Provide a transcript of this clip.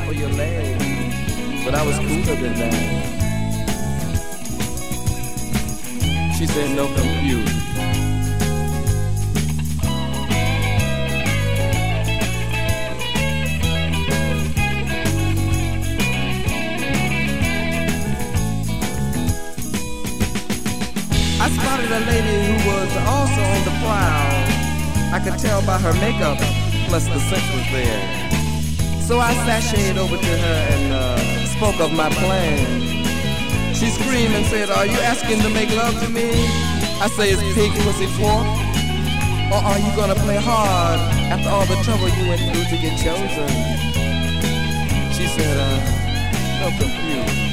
for your leg, but I was cooler than that. She said, no compute. I spotted a lady who was also on the prowl. I could tell by her makeup, plus the scent was there. So I sashayed over to her and spoke of my plan. She screamed and said, are you asking to make love to me? I say, is pig pussy pork? Or are you gonna play hard after all the trouble you went through to get chosen? She said, no compute.